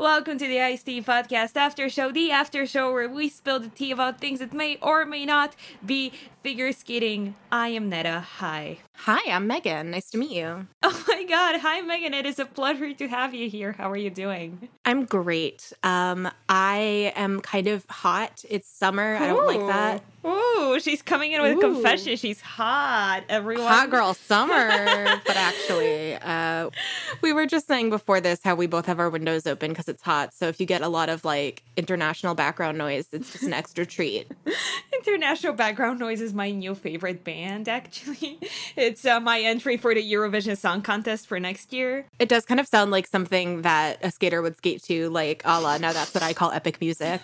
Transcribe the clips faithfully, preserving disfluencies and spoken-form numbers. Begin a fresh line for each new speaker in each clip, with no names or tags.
Welcome to the Ice Tea Podcast After Show, the after show where we spill the tea about things that may or may not be figure skating. I am Netta. Hi.
Hi, I'm Megan. Nice to meet you.
Oh my god. Hi, Megan. It is a pleasure to have you here. How are you doing?
I'm great. Um, I am kind of hot. It's summer. Ooh. I don't like that.
Ooh, she's coming in with
Ooh.
a confession. She's hot, everyone.
Hot girl summer. But actually, uh, we were just saying before this how we both have our windows open because it's hot. So if you get a lot of like international background noise, it's just an extra treat.
International background noise is my new favorite band, actually. It's uh, my entry for the Eurovision Song Contest for next year.
It does kind of sound like something that a skater would skate to, like a la, now that's what I call epic music.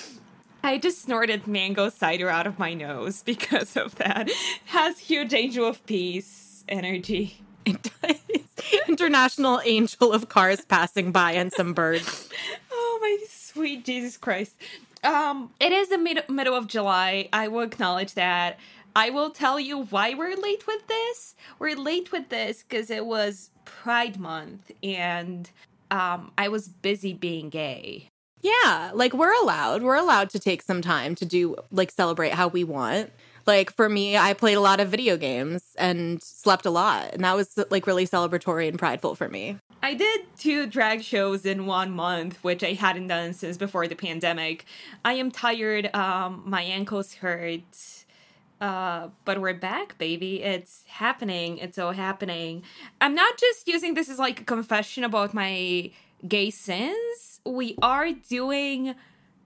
I just snorted mango cider out of my nose because of that. It has huge Angel of Peace energy.
It does. International angel of cars passing by and some birds.
Oh, my sweet Jesus Christ. Um, it is the mid- middle of July. I will acknowledge that. I will tell you why we're late with this. We're late with this because it was Pride Month and um, I was busy being gay.
Yeah, like we're allowed. We're allowed to take some time to do, like, celebrate how we want. Like, for me, I played a lot of video games and slept a lot. And that was, like, really celebratory and prideful for me.
I did two drag shows in one month, which I hadn't done since before the pandemic. I am tired. Um, my ankles hurt. Uh, but we're back, baby. It's happening. It's all happening. I'm not just using this as, like, a confession about my gay sins. We are doing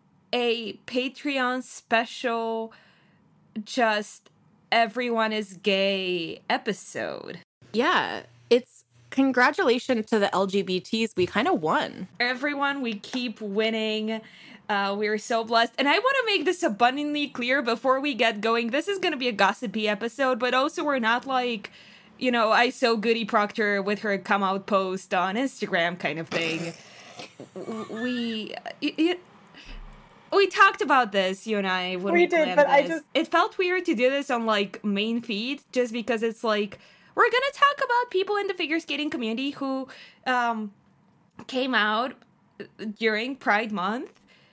a Patreon special, just everyone is gay episode.
Yeah, it's congratulations to the L G B Ts. We kind of won.
Everyone, we keep winning. Uh, we're so blessed. And I want to make this abundantly clear before we get going. This is going to be a gossipy episode, but also we're not like, you know, I saw Goody Proctor with her come out post on Instagram kind of thing. we... It, it, We talked about this, you and I, when we, we did, but this. I just... It felt weird to do this on, like, main feed, just because it's like, we're gonna talk about people in the figure skating community who um, came out during Pride Month,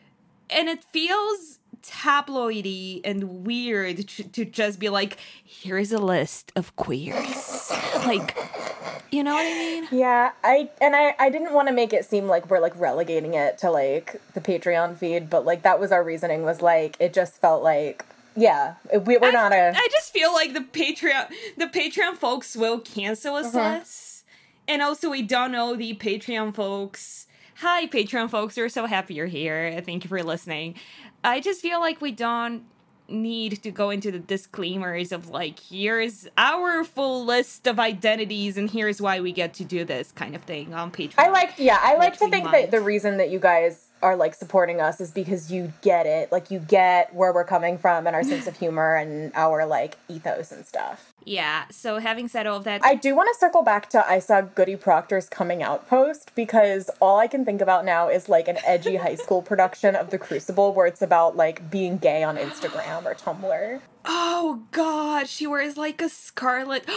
and it feels tabloidy and weird to, to just be like, here's a list of queers. Like... You know what I mean?
Yeah, I and I, I didn't want to make it seem like we're, like, relegating it to, like, the Patreon feed, but, like, that was our reasoning, was, like, it just felt like, yeah, we, we're
I,
not a...
I just feel like the Patreon, the Patreon folks will cancel us, uh-huh. And also we don't know the Patreon folks. Hi, Patreon folks, we're so happy you're here. Thank you for listening. I just feel like we don't need to go into the disclaimers of, like, here's our full list of identities and here's why we get to do this kind of thing on Patreon.
I like, yeah, I like to think might. that the reason that you guys are, like, supporting us is because you get it. Like, you get where we're coming from and our sense of humor and our, like, ethos and stuff.
Yeah, so having said all of that...
I do want to circle back to I saw Goody Proctor's coming out post, because all I can think about now is, like, an edgy high school production of The Crucible where it's about, like, being gay on Instagram or Tumblr.
Oh, God, she wears, like, a scarlet...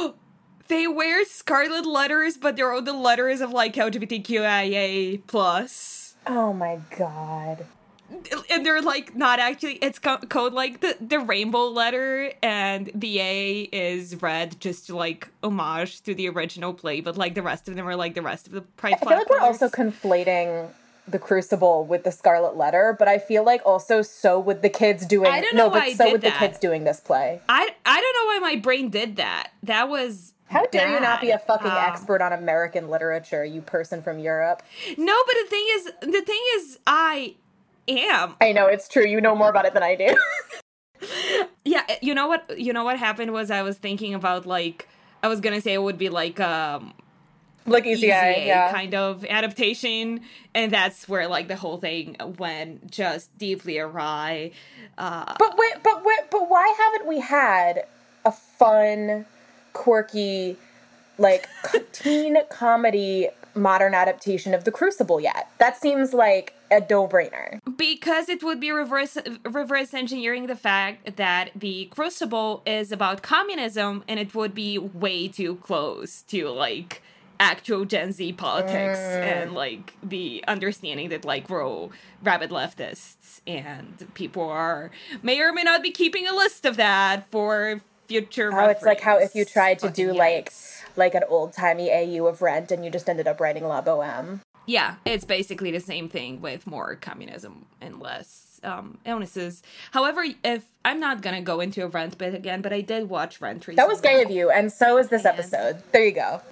They wear scarlet letters, but they're all the letters of, like, L G B T Q I A plus.
Oh, my God.
And they're, like, not actually, it's co- code, like, the, the rainbow letter, and the A is red, just to, like, homage to the original play, but, like, the rest of them are, like, the rest of the Pride
I feel like
colors.
We're also conflating The Crucible with the Scarlet Letter, but I feel like also so with the kids doing...
I don't know
no, but
why I
so
did
with
that.
the kids doing this play.
I, I don't know why my brain did that. That was...
How dare
bad.
you not be a fucking
um,
expert on American literature, you person from Europe?
No, but the thing is, the thing is, I... am.
I know, it's true. You know more about it than I do.
Yeah, you know what? You know what happened was I was thinking about, like, I was gonna say it would be like um,
like E C A,
E C A
yeah,
kind of adaptation, and that's where, like, the whole thing went just deeply awry. Uh,
but wait, but wait, but why haven't we had a fun, quirky, like, teen comedy modern adaptation of The Crucible yet? That seems like a no-brainer.
Because it would be reverse reverse engineering the fact that The Crucible is about communism, and it would be way too close to, like, actual Gen Z politics
Mm.
and like the understanding that like we're all rabid leftists and people are may or may not be keeping a list of that for future
Oh, it's like how if you
reference.
tried to
Fucking
do like
yikes.
like an old timey A U of Rent and you just ended up writing La Boheme.
Yeah, it's basically the same thing with more communism and less um, illnesses. However, if I'm not gonna go into a Rent bit again, but I did watch Rent recently.
That was gay of you, and so is this
And-
episode. There you go.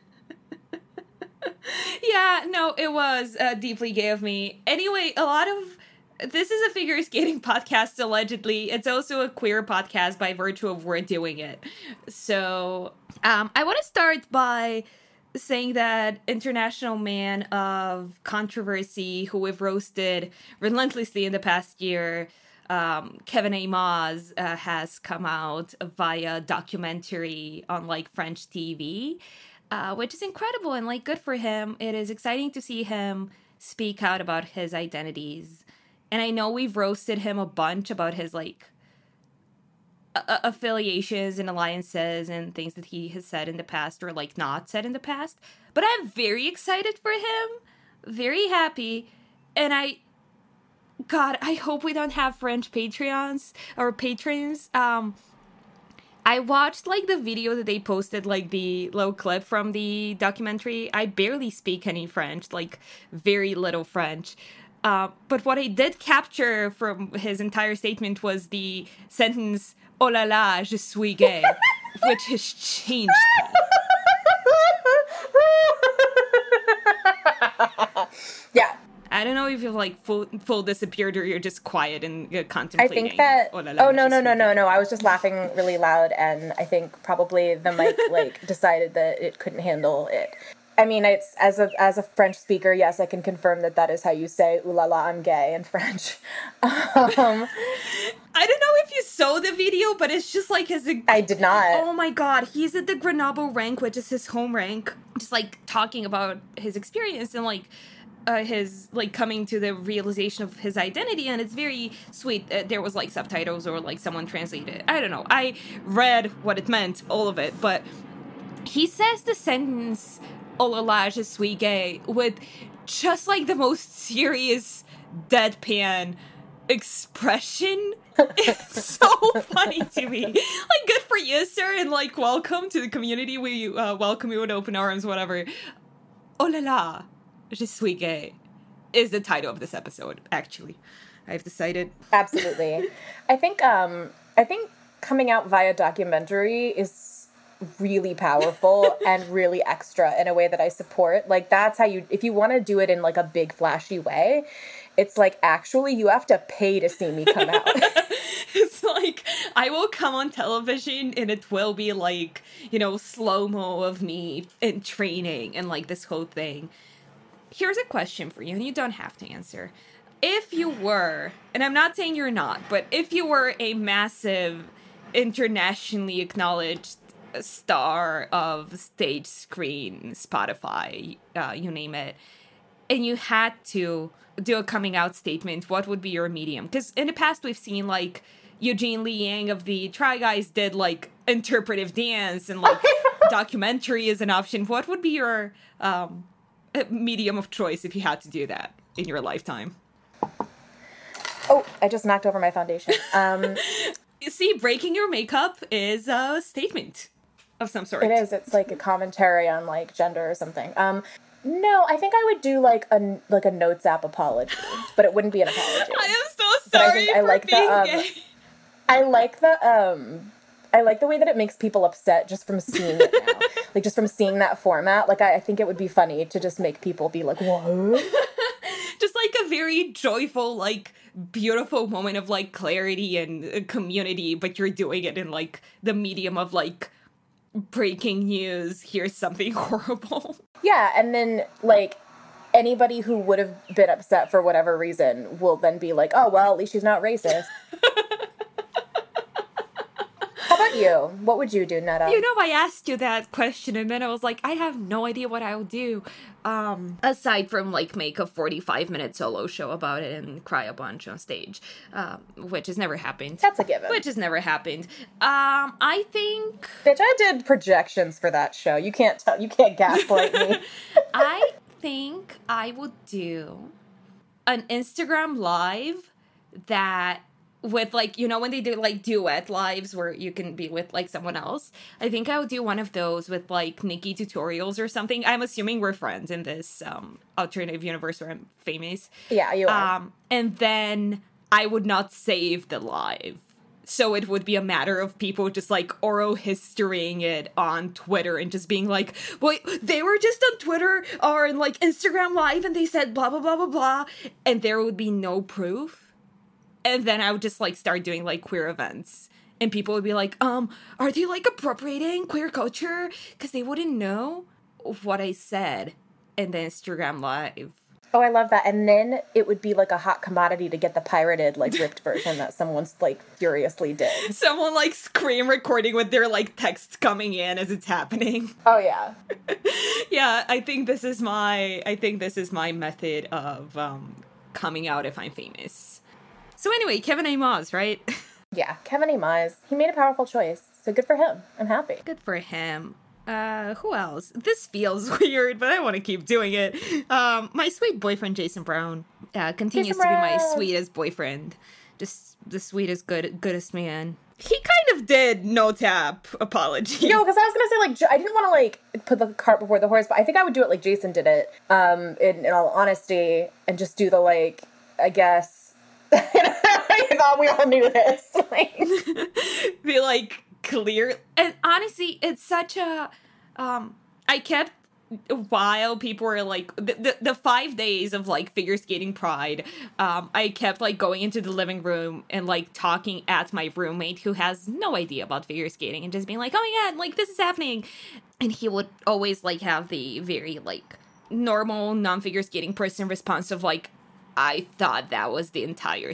Yeah, no, it was uh, deeply gay of me. Anyway, a lot of this is a figure skating podcast, allegedly. It's also a queer podcast by virtue of we're doing it. So, um, I want to start by saying that international man of controversy who we've roasted relentlessly in the past year, um, Kevin A. Moz, uh, has come out via documentary on like French T V, uh, which is incredible and like good for him. It is exciting to see him speak out about his identities. And I know we've roasted him a bunch about his like a- affiliations and alliances and things that he has said in the past or like not said in the past, but I'm very excited for him, very happy, and I god I hope we don't have French Patreons or patrons. um I watched like the video that they posted, like the little clip from the documentary. I barely speak any French, like very little French. Uh, but what I did capture from his entire statement was the sentence, "Oh la la, je suis gay," which has changed that.
Yeah.
I don't know if you've like full, full disappeared or you're just quiet and uh,
I
contemplating.
think that.
"Oh la la,
Oh no
je
no
suis
no no
gay."
no! I was just laughing really loud, and I think probably the mic like decided that it couldn't handle it. I mean, it's as a as a French speaker, yes, I can confirm that that is how you say "Ooh la la, I'm gay" in French. Um,
I don't know if you saw the video, but it's just like his.
I did not.
Oh my god, he's at the Grenoble rank, which is his home rank, just like talking about his experience and like uh, his like coming to the realization of his identity, and it's very sweet. Uh, there was like subtitles or like someone translated it. I don't know. I read what it meant, all of it, but he says the sentence "Oh la la, je suis gay" with just like the most serious deadpan expression. It's so funny to me. Like, good for you, sir, and like welcome to the community. We uh, welcome you with open arms, whatever. "Oh la la, je suis gay" is the title of this episode. Actually, I've decided.
Absolutely. I think um I think coming out via documentary is really powerful and really extra in a way that I support. Like that's how you if you want to do it in like a big flashy way, it's like actually you have to pay to see me come out.
It's like, I will come on television and it will be like, you know, slow-mo of me in training and like this whole thing. Here's a question for you, and you don't have to answer. If you were, and I'm not saying you're not, but if you were a massive, internationally acknowledged star of stage, screen, Spotify, uh, you name it, and you had to do a coming out statement, what would be your medium? Because in the past we've seen like Eugene Lee Yang of the Try Guys did like interpretive dance and like documentary is an option. What would be your um, medium of choice if you had to do that in your lifetime?
Oh, I just knocked over my foundation. Um,
You see, breaking your makeup is a statement of some sort.
it is. It's like a commentary on like gender or something. Um, no, I think I would do like a like a Notes app apology, but it wouldn't be an apology.
I am so
But I
sorry
think I
for
like the,
being
um,
gay.
I like the um I like the way that it makes people upset just from seeing it now. Like just from seeing that format. Like I, I think it would be funny to just make people be like, what?
Just like a very joyful, like beautiful moment of like clarity and uh, community, but you're doing it in like the medium of like breaking news. Here's something horrible.
Yeah, and then like anybody who would have been upset for whatever reason will then be like, oh well, at least she's not racist. How about about you? What would you do, Netta?
You know, I asked you that question, and then I was like, I have no idea what I would do. Um, aside from, like, make a forty-five minute solo show about it and cry a bunch on stage, um, which has never happened.
That's a given.
Which has never happened. Um, I think...
Bitch, I did projections for that show. You can't tell, you can't gaslight me.
I think I would do an Instagram live that... with, like, you know, when they do, like, duet lives where you can be with, like, someone else. I think I would do one of those with, like, Nikki tutorials or something. I'm assuming we're friends in this um, alternative universe where I'm famous.
Yeah, you are.
Um, and then I would not save the live. So it would be a matter of people just, like, oral historying it on Twitter and just being like, wait, they were just on Twitter or, like, Instagram live and they said blah, blah, blah, blah, blah. And there would be no proof. And then I would just, like, start doing, like, queer events. And people would be like, um, are they, like, appropriating queer culture? Because they wouldn't know what I said in the Instagram live.
Oh, I love that. And then it would be, like, a hot commodity to get the pirated, like, ripped version that someone's, like, furiously did.
Someone, like, screen recording with their, like, texts coming in as it's happening.
Oh, yeah.
Yeah, I think this is my, I think this is my method of um, coming out if I'm famous. So anyway, Kevin A. Moss, right?
Yeah, Kevin A. Mize. He made a powerful choice, so good for him. I'm happy.
Good for him. Uh, who else? This feels weird, but I want to keep doing it. Um, my sweet boyfriend, Jason Brown, uh, continues
Jason
to be my
Brown.
sweetest boyfriend. Just the sweetest, good, goodest man. He kind of did no tap apology.
Yo, because I was gonna say, like, J- I didn't want to, like, put the cart before the horse, but I think I would do it like Jason did it, um, in, in all honesty, and just do the, like, I guess, I thought we all knew this. Like,
Be like clear. And honestly, it's such a um I kept while people were like the, the the five days of like figure skating pride, um I kept like going into the living room and like talking at my roommate who has no idea about figure skating and just being like, oh my god, like this is happening. And he would always like have the very like normal non-figure skating person response of like, I thought that was the entire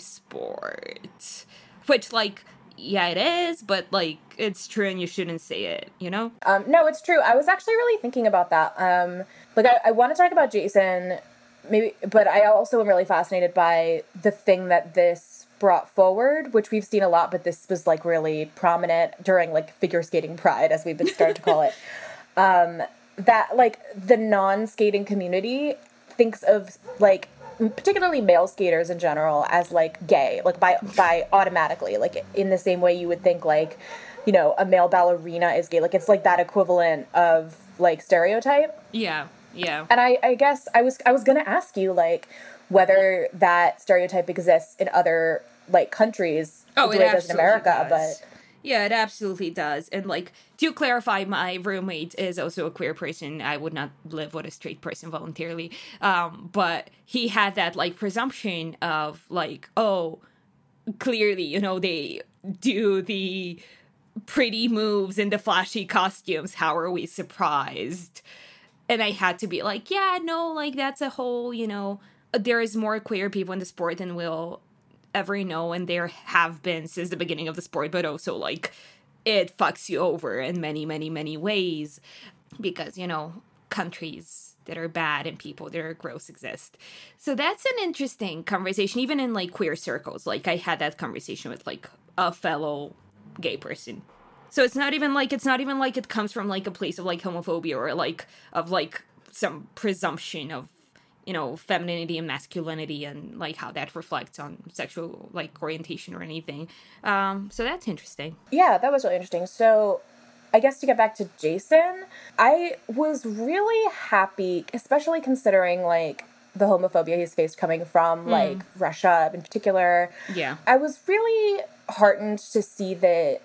sport. Which, like, yeah, it is, but, like, it's true and you shouldn't say it, you know?
um, no, it's true. I was actually really thinking about that. Um, like, I, I want to talk about Jason, maybe, but I also am really fascinated by the thing that this brought forward, which we've seen a lot, but this was, like, really prominent during, like, figure skating pride, as we've been starting to call it. Um, that, like, the non-skating community thinks of, like, particularly male skaters in general as like gay, like by by automatically, like in the same way you would think like, you know, a male ballerina is gay. Like it's like that equivalent of like stereotype.
Yeah, yeah.
And I, I guess I was I was gonna ask you like whether that stereotype exists in other like countries
Oh,
the
it
way it does in
absolutely
America,
does.
but
Yeah, it absolutely does. And, like, to clarify, my roommate is also a queer person. I would not live with a straight person voluntarily. Um, but he had that, like, presumption of, like, oh, clearly, you know, they do the pretty moves and the flashy costumes. How are we surprised? And I had to be like, yeah, no, like, that's a whole, you know, there is more queer people in the sport than we'll ever know, and there have been since the beginning of the sport, but also, like, it fucks you over in many, many, many ways because, you know, countries that are bad and people that are gross exist. So that's an interesting conversation, even in, like, queer circles. Like, I had that conversation with, like, a fellow gay person. So it's not even, like, it's not even, like, it comes from, like, a place of, like, homophobia or, like, of, like, some presumption of, you know, femininity and masculinity and, like, how that reflects on sexual, like, orientation or anything. Um, so that's interesting.
yeah, that was really interesting. So I guess to get back to Jason, I was really happy, especially considering, like, the homophobia he's faced coming from, mm. like, Russia in particular.
Yeah.
I was really heartened to see that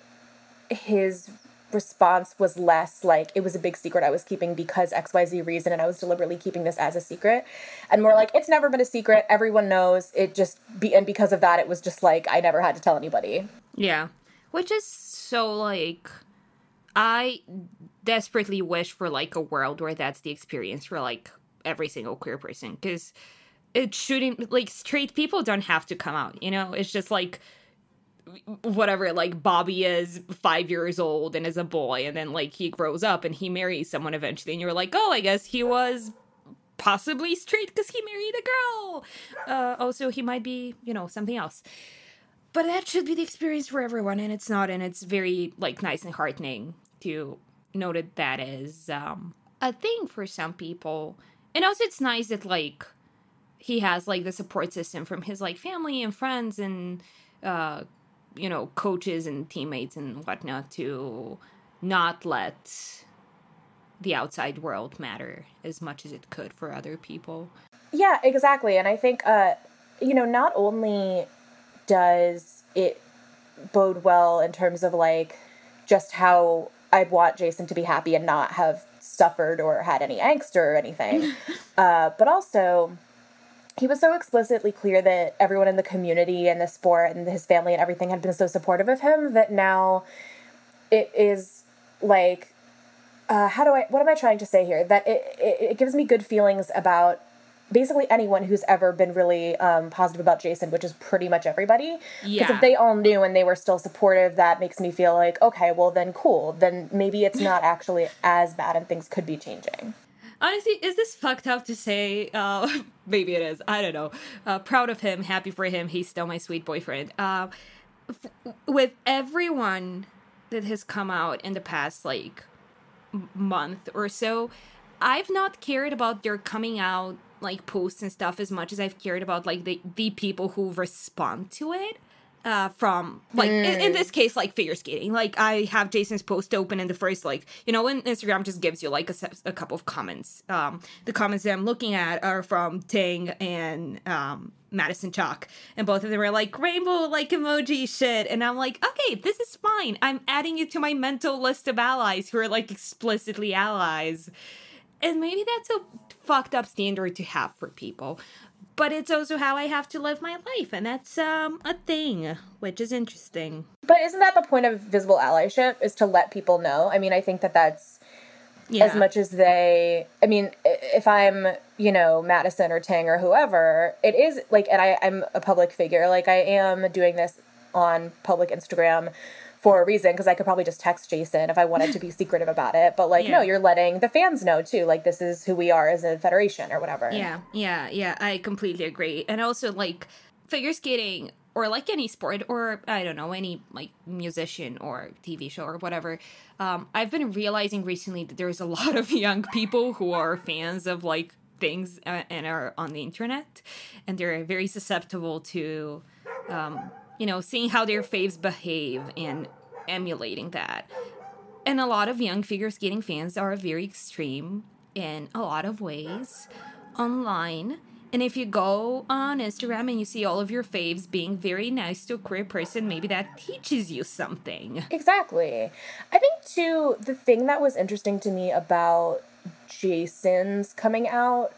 his response was less like, it was a big secret I was keeping because X Y Z reason, and I was deliberately keeping this as a secret, and more like, it's never been a secret, everyone knows, it just, be and because of that, it was just like, I never had to tell anybody.
Yeah. Which is so, like, I desperately wish for, like, a world where that's the experience for, like, every single queer person, because it shouldn't, like, straight people don't have to come out, you know? It's just, like, whatever, like Bobby is five years old and is a boy, and then like he grows up and he marries someone eventually, and you're like, oh, I guess he was possibly straight because he married a girl. Uh, also, he might be, you know, something else. But that should be the experience for everyone, and it's not, and it's very, like, nice and heartening to know that that is um, a thing for some people. And also, it's nice that, like, he has, like, the support system from his, like, family and friends and, uh, you know, coaches and teammates and whatnot to not let the outside world matter as much as it could for other people.
Yeah, exactly. And I think, uh, you know, not only does it bode well in terms of, like, just how I'd want Jason to be happy and not have suffered or had any angst or anything, uh, but also he was so explicitly clear that everyone in the community and the sport and his family and everything had been so supportive of him that now it is, like, Uh, how do I, what am I trying to say here? That it, it, it gives me good feelings about basically anyone who's ever been really um, positive about Jason, which is pretty much everybody. Because
Yeah.
if they all knew and they were still supportive, that makes me feel like, okay, well then cool. Then maybe it's not actually as bad and things could be changing.
Honestly, is this fucked up to say? Uh, maybe it is. I don't know. Uh, proud of him. Happy for him. He's still my sweet boyfriend. Uh, f- with everyone that has come out in the past, like, month or so, I've not cared about their coming out like posts and stuff as much as I've cared about like the the people who respond to it. Uh, from like mm. in, in this case, like figure skating. Like I have Jason's post open, and the first like you know when Instagram just gives you like a, a couple of comments. Um, the comments that I'm looking at are from Ting and um. Madison Chalk, and both of them are like rainbow like emoji shit, and I'm like, okay, this is fine. I'm adding you to my mental list of allies who are like explicitly allies, and maybe that's a fucked up standard to have for people, but it's also how I have to live my life, and that's um a thing, which is interesting.
But isn't that the point of visible allyship, is to let people know? I mean, I think that that's Yeah. As much as they, I mean, if I'm, you know, Madison or Ting or whoever, it is like, and I, I'm a public figure, like I am doing this on public Instagram for a reason, because I could probably just text Jason if I wanted to be secretive about it. But like, yeah. no, you're letting the fans know too. Like, this is who we are as a federation or whatever.
Yeah, yeah, yeah. I completely agree. And also, like, figure skating, or like any sport, or I don't know, any like musician or T V show or whatever, um, I've been realizing recently that there's a lot of young people who are fans of like things uh, and are on the internet, and they're very susceptible to, um, you know, seeing how their faves behave and emulating that. And a lot of young figure skating fans are very extreme in a lot of ways online. And if you go on Instagram and you see all of your faves being very nice to a queer person, maybe that teaches you something.
Exactly. I think, too, the thing that was interesting to me about Jason's coming out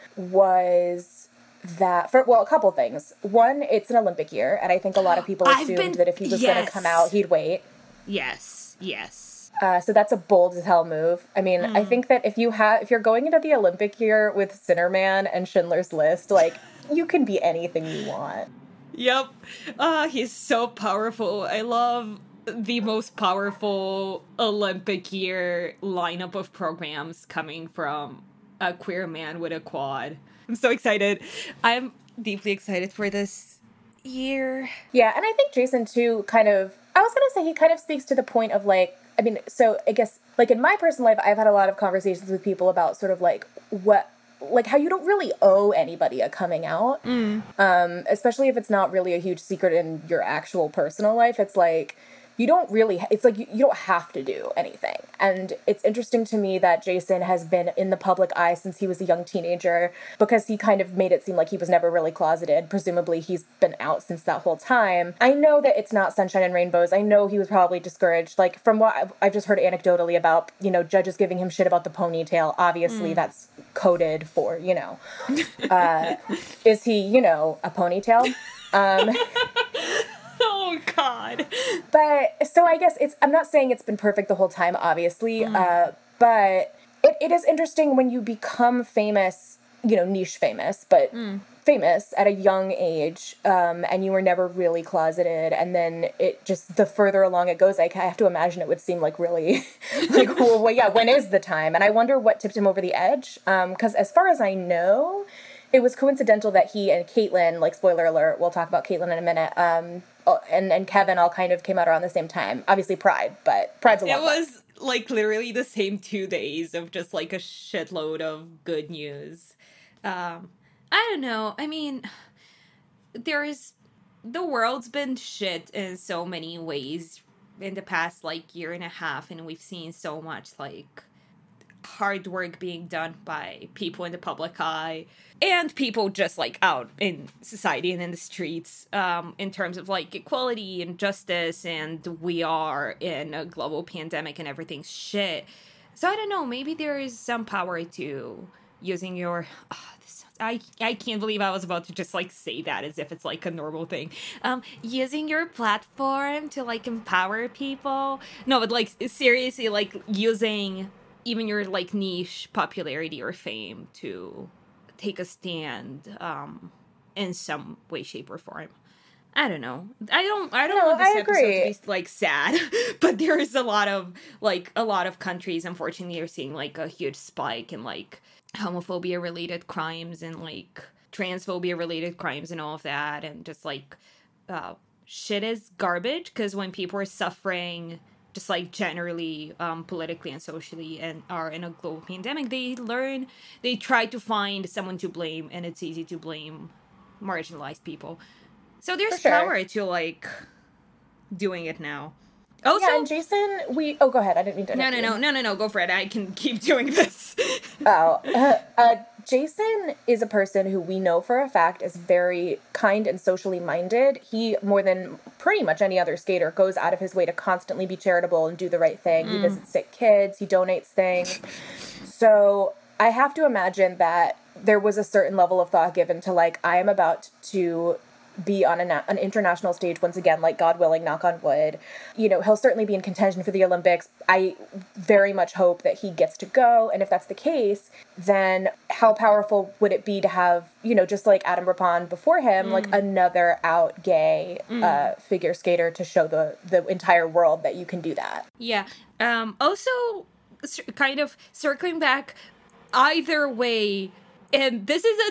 was that, for well, a couple things. One, it's an Olympic year, and I think a lot of people assumed been, that if he was yes. going to come out, he'd wait.
Yes, yes.
Uh, so that's a bold as hell move. I mean, mm. I think that if you have, if you're going into the Olympic year with Sinnerman and Schindler's List, like, you can be anything you want.
Yep. Uh, he's so powerful. I love the most powerful Olympic year lineup of programs coming from a queer man with a quad. I'm so excited. I'm deeply excited for this year.
Yeah, and I think Jason, too, kind of, I was going to say he kind of speaks to the point of, like, I mean, so I guess, like, in my personal life, I've had a lot of conversations with people about sort of, like, what, like, how you don't really owe anybody a coming out, mm. um, especially if it's not really a huge secret in your actual personal life. It's, like, you don't really, it's like you, you don't have to do anything. And it's interesting to me that Jason has been in the public eye since he was a young teenager, because he kind of made it seem like he was never really closeted. Presumably he's been out since that whole time. I know that it's not sunshine and rainbows. I know he was probably discouraged. Like, from what I've, I've just heard anecdotally about, you know, judges giving him shit about the ponytail. Obviously mm. that's coded for, you know, uh, is he, you know, a ponytail? Um...
Oh, God.
But, so I guess it's, I'm not saying it's been perfect the whole time, obviously, mm. uh, but it, it is interesting when you become famous you know, niche famous, but mm. famous at a young age, um, and you were never really closeted. And then it just, the further along it goes, like, I have to imagine it would seem like really, like, well, well, yeah, when is the time? And I wonder what tipped him over the edge. Because um, as far as I know, it was coincidental that he and Caitlyn, like, spoiler alert, we'll talk about Caitlyn in a minute, um, and, and Kevin all kind of came out around the same time. Obviously Pride, but Pride's a lot.
It was... like literally the same two days of just like a shitload of good news. Um, I don't know. I mean, there's the world's been shit in so many ways in the past like year and a half, and we've seen so much like hard work being done by people in the public eye and people just like out in society and in the streets um in terms of like equality and justice, and we are in a global pandemic and everything's shit. So I don't know, maybe there is some power to using your oh, this, I I can't believe I was about to just like say that as if it's like a normal thing. Um using your platform to like empower people. No, but like seriously, like using even your like niche popularity or fame to take a stand um in some way, shape, or form. I don't know. I don't I don't
no,
want this
I
episode
agree.
to be like sad, but there is a lot of like a lot of countries unfortunately are seeing like a huge spike in like homophobia related crimes and like transphobia related crimes and all of that, and just like uh shit is garbage, because when people are suffering just like generally um, politically and socially and are in a global pandemic, they learn, they try to find someone to blame, and it's easy to blame marginalized people. So there's
sure.
power to like doing it now. Also,
yeah, and Jason, we, oh, go ahead. I didn't mean to.
No, no, no, no, no, no, go for it. I can keep doing this.
oh, uh, uh, Jason is a person who we know for a fact is very kind and socially minded. He, more than pretty much any other skater, goes out of his way to constantly be charitable and do the right thing. Mm. He visits sick kids. He donates things. So I have to imagine that there was a certain level of thought given to, like, I am about to be on a, an international stage once again, like, God willing, knock on wood. You know, he'll certainly be in contention for the Olympics. I very much hope that he gets to go. And if that's the case, then how powerful would it be to have, you know, just like Adam Rippon before him, mm. like another out gay mm. uh, figure skater to show the, the entire world that you can do that.
Yeah. Um, also, kind of circling back, either way, and this is a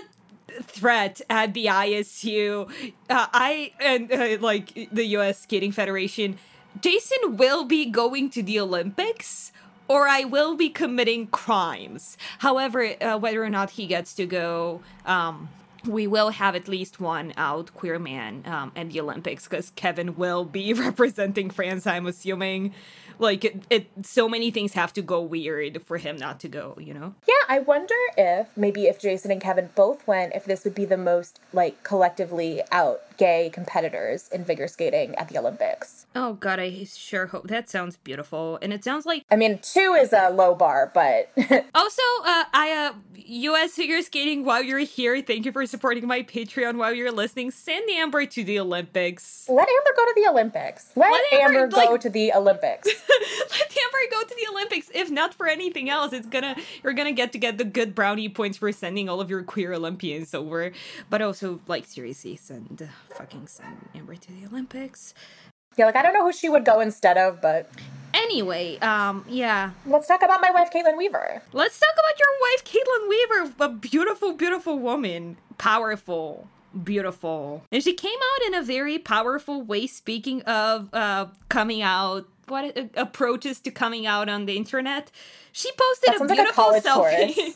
threat at the I S U, uh, I and uh, like the U S Skating Federation, Jason will be going to the Olympics, or I will be committing crimes. However, uh, whether or not he gets to go, um, we will have at least one out queer man um, at the Olympics, because Kevin will be representing France, I'm assuming. Like, it, it, so many things have to go weird for him not to go, you know?
Yeah, I wonder if, maybe if Jason and Kevin both went, if this would be the most, like, collectively out gay competitors in figure skating at the Olympics.
Oh, God, I sure hope. That sounds beautiful. And it sounds like...
I mean, two is a low bar, but...
Also, uh, I, uh, U S Figure Skating, while you're here, thank you for supporting my Patreon while you're listening. Send Amber to the Olympics.
Let Amber go to the Olympics. Let, Let Amber, Amber go like... to the Olympics.
Let Amber go to the Olympics. If not for anything else, it's gonna you're gonna get to get the good brownie points for sending all of your queer Olympians over. But also, like, seriously, send uh, fucking send Amber to the Olympics.
Yeah, like, I don't know who she would go instead of, but
anyway, um, yeah.
Let's talk about my wife, Caitlin Weaver.
Let's talk about your wife, Caitlin Weaver, a beautiful, beautiful woman, powerful. Beautiful. And she came out in a very powerful way, speaking of uh coming out, what uh, approaches to coming out on the internet. She posted a beautiful
like a
selfie.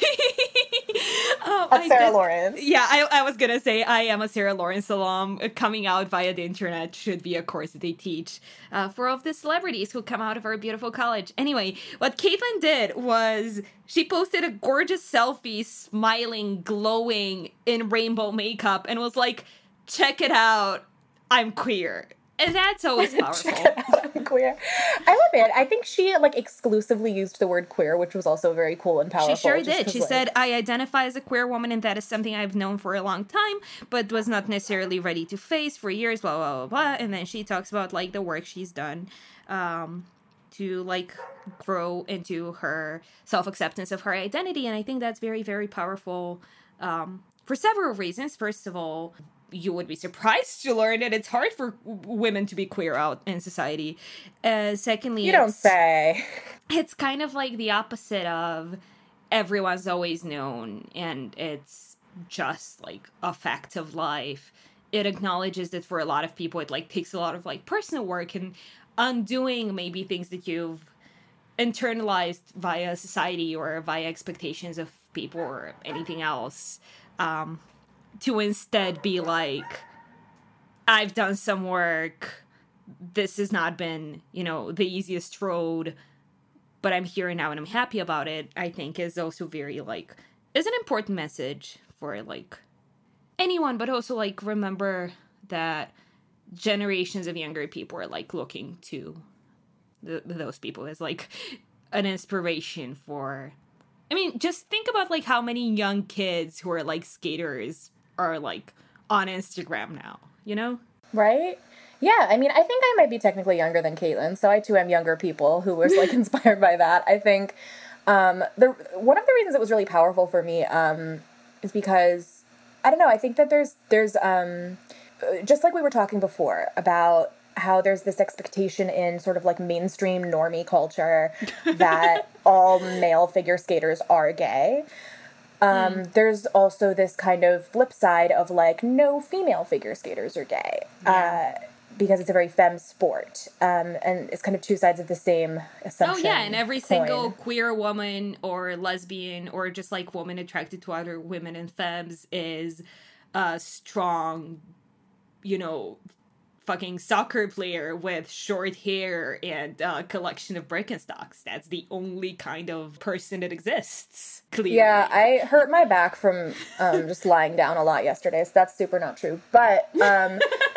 um,
That's Sarah did, Lawrence.
Yeah, I, I was gonna say I am a Sarah Lawrence alum. Coming out via the internet should be a course that they teach uh, for all of the celebrities who come out of our beautiful college. Anyway, what Caitlin did was she posted a gorgeous selfie, smiling, glowing in rainbow makeup, and was like, "Check it out, I'm queer." And that's always powerful.
I'm queer. I love it. I think she, like, exclusively used the word queer, which was also very cool and powerful.
She sure did. She like... said, I identify as a queer woman, and that is something I've known for a long time, but was not necessarily ready to face for years, blah, blah, blah, blah. And then she talks about, like, the work she's done. Um, to like grow into her self-acceptance of her identity. And I think that's very, very powerful um, for several reasons. First of all, you would be surprised to learn that it's hard for women to be queer out in society. Uh, secondly,
you don't say.
It's kind of like the opposite of everyone's always known, and it's just like a fact of life. It acknowledges that for a lot of people, it like takes a lot of like personal work and undoing maybe things that you've internalized via society or via expectations of people or anything else. Um, to instead be like, I've done some work. This has not been, you know, the easiest road, but I'm here now and I'm happy about it, I think is also very, like, is an important message for, like, anyone, but also, like, remember that generations of younger people are, like, looking to the, those people as, like, an inspiration for... I mean, just think about, like, how many young kids who are, like, skaters are, like, on Instagram now, you know?
Right? Yeah, I mean, I think I might be technically younger than Caitlin, so I too am younger people who was, like, inspired by that. I think um, the one of the reasons it was really powerful for me um, is because, I don't know, I think that there's, there's um, just like we were talking before about how there's this expectation in sort of, like, mainstream normie culture that all male figure skaters are gay. Um, mm. There's also this kind of flip side of, like, no female figure skaters are gay, yeah. uh, because it's a very femme sport, um, and it's kind of two sides of the same assumption.
Oh, yeah, and every
coin.
single queer woman or lesbian or just, like, woman attracted to other women and femmes is a strong, you know, fucking soccer player with short hair and a collection of Birkenstocks. That's the only kind of person that exists, clearly.
Yeah, I hurt my back from um, just lying down a lot yesterday, so that's super not true. But um,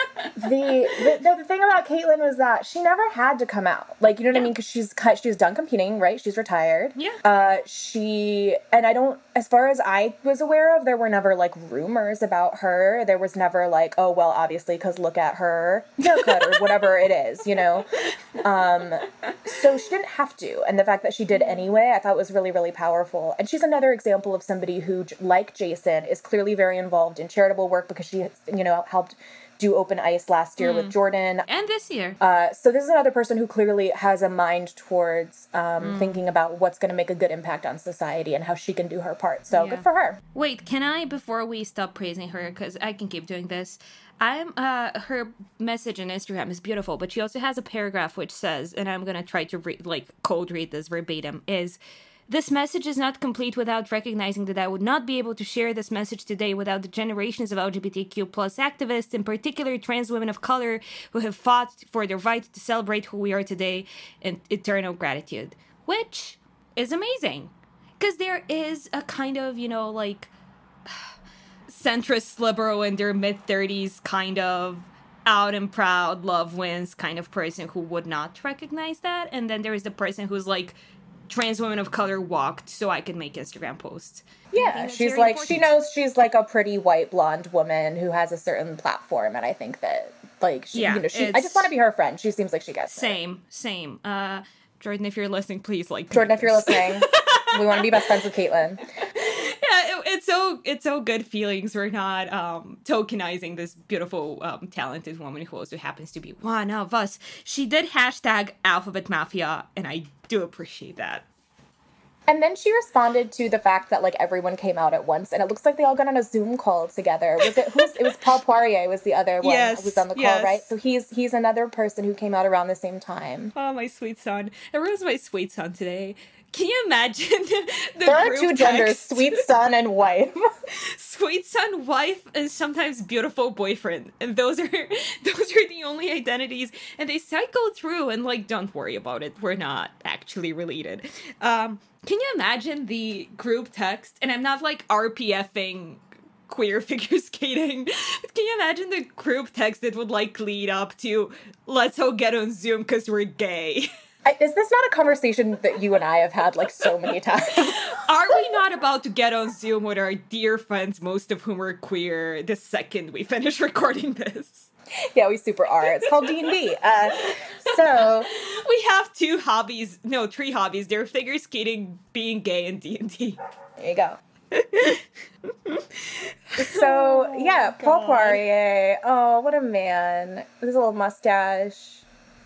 the, the the thing about Caitlin was that she never had to come out. Like, you know what yeah. I mean? Because she's, she's done competing, right? She's retired.
Yeah.
Uh, she, and I don't, as far as I was aware of, there were never, like, rumors about her. There was never, like, oh, well, obviously, because look at her haircut or whatever it is, you know? Um, so she didn't have to. And the fact that she did anyway, I thought was really, really powerful. And she's another example of somebody who, like Jason, is clearly very involved in charitable work because she, you know, helped do Open Ice last year mm. with Jordan.
And this year.
Uh, so this is another person who clearly has a mind towards um, mm. thinking about what's going to make a good impact on society and how she can do her part. So yeah. good for her.
Wait, can I, before we stop praising her, because I can keep doing this, I'm, uh, her message on Instagram is beautiful, but she also has a paragraph which says, and I'm going to try to, re- like, cold read this verbatim, is... This message is not complete without recognizing that I would not be able to share this message today without the generations of L G B T Q plus activists, in particular trans women of color, who have fought for their right to celebrate who we are today, and eternal gratitude. Which is amazing. Because there is a kind of, you know, like, centrist liberal in their mid-thirties kind of out and proud, love wins kind of person who would not recognize that. And then there is the person who's like, trans women of color walked so I could make Instagram posts.
Yeah, she's like, important. She knows she's like a pretty white blonde woman who has a certain platform, and I think that, like, she, yeah, you know, she, I just want to be her friend. She seems like she gets
same,
it.
Same, Uh, Jordan, if you're listening, please, like,
Jordan, if you're listening, we want to be best friends with Caitlin.
Yeah, it, it's so it's so good feelings. We're not um, tokenizing this beautiful, um, talented woman who also happens to be one of us. She did hashtag Alphabet Mafia, and I do appreciate that.
And then she responded to the fact that, like, everyone came out at once, and it looks like they all got on a Zoom call together. Was it? Who's, it was Paul Poirier was the other one
yes,
who was on the call,
yes.
right? So he's he's another person who came out around the same time.
Oh, my sweet son! Everyone's my sweet son today. Can you imagine the
There are two genders, sweet son and wife.
Sweet son, wife, and sometimes beautiful boyfriend. And those are those are the only identities. And they cycle through and, like, don't worry about it. We're not actually related. Um, can you imagine the group text? And I'm not, like, RPFing queer figure skating. But can you imagine the group text that would, like, lead up to, let's all get on Zoom because we're gay?
I, is this not a conversation that you and I have had, like, so many times?
Are we not about to get on Zoom with our dear friends, most of whom are queer, the second we finish recording this?
Yeah, we super are. It's called D and D. Uh, So
we have two hobbies, no, three hobbies. They're figure skating, being gay, and D and D.
There you go. So, yeah,
Oh,
Paul
God.
Poirier. Oh, what a man. With his little mustache.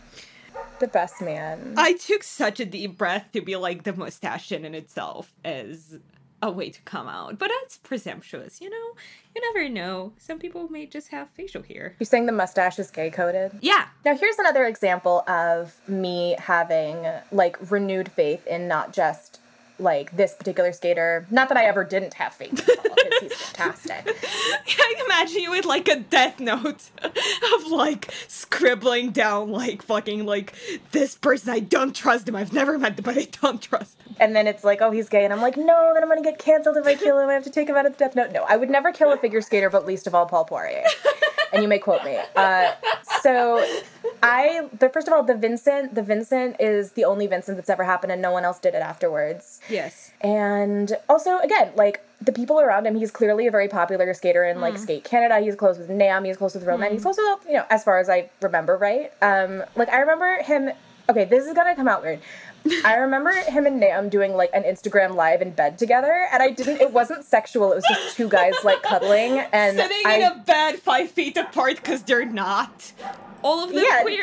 The best man.
I took such a deep breath to be like, the mustache in itself is a way to come out. But that's presumptuous, you know? You never know. Some people may just have facial hair.
You're saying the mustache is gay-coded?
Yeah.
Now, here's another example of me having, like, renewed faith in not just, like, this particular skater. Not that I ever didn't have faith in Paul, because he's fantastic.
I imagine you with like a death note of like scribbling down like fucking like, this person, I don't trust him. I've never met them, but I don't trust him.
And then it's like, oh, he's gay. And I'm like, no, then I'm going to get canceled if I kill him. I have to take him out of the death note. No, I would never kill a figure skater, but least of all Paul Poirier. And you may quote me. Uh, so I, the first of all, the Vincent, the Vincent is the only Vincent that's ever happened, and no one else did it afterwards.
Yes.
And also, again, like, the people around him, he's clearly a very popular skater in, like, Skate Canada. He's close with Nam. He's close with Roman. Mm. He's close with, you know, as far as I remember, right? Um, like, I remember him... Okay, this is gonna come out weird. I remember him and Nam doing, like, an Instagram live in bed together, and I didn't... It wasn't sexual. It was just two guys, like, cuddling, and
Sitting
I,
in a bed five feet apart because they're not. All of them
Yeah.
queer.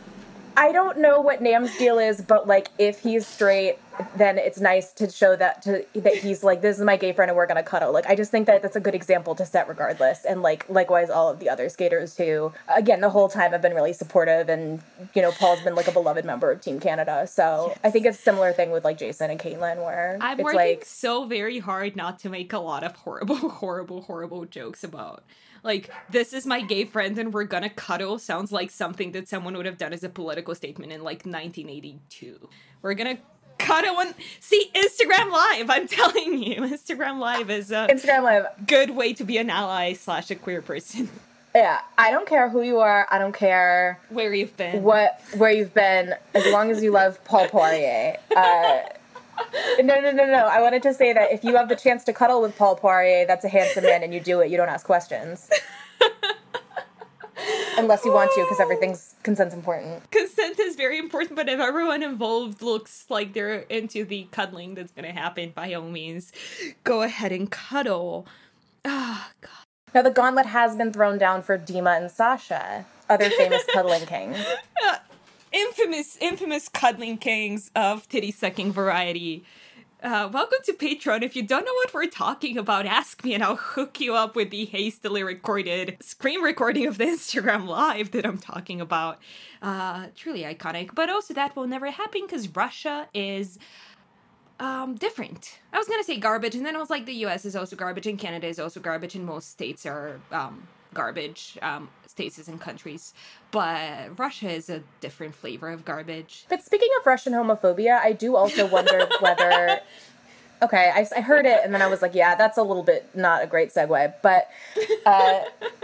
I don't know what Nam's deal is, but, like, if he's straight, then it's nice to show that to that he's like, this is my gay friend and we're gonna cuddle. Like, I just think that that's a good example to set regardless. And, like, likewise, all of the other skaters who, again, the whole time have been really supportive, and, you know, Paul's been, like, a beloved member of Team Canada. So yes. I think it's a similar thing with, like, Jason and Caitlin, where
I'm
it's
working
like...
so very hard not to make a lot of horrible, horrible, horrible jokes about... Like, this is my gay friend and we're gonna cuddle sounds like something that someone would have done as a political statement in, like, nineteen eighty-two. We're gonna cuddle and... See, Instagram Live, I'm telling you. Instagram Live is a
Instagram Live.
good way to be an ally slash a queer person.
Yeah, I don't care who you are. I don't care...
Where you've been.
What, where you've been, as long as you love Paul Poirier. Uh... No, no, no, no. I wanted to say that if you have the chance to cuddle with Paul Poirier, that's a handsome man, and you do it. You don't ask questions. Unless you want to, because everything's consent's important.
Consent is very important, but if everyone involved looks like they're into the cuddling that's going to happen, by all means, go ahead and cuddle. Ah, oh, God.
Now, the gauntlet has been thrown down for Dima and Sasha, other famous cuddling kings.
Uh, Infamous, infamous cuddling kings of titty-sucking variety. Uh, welcome to Patreon. If you don't know what we're talking about, ask me and I'll hook you up with the hastily recorded screen recording of the Instagram Live that I'm talking about. Uh, truly iconic. But also that will never happen because Russia is... Um, different. I was gonna say garbage, and then I was like, the U S is also garbage, and Canada is also garbage, and most states are, um, garbage, um, states and countries. But Russia is a different flavor of garbage.
But speaking of Russian homophobia, I do also wonder whether... Okay, I, I heard it, and then I was like, yeah, that's a little bit not a great segue, but, uh,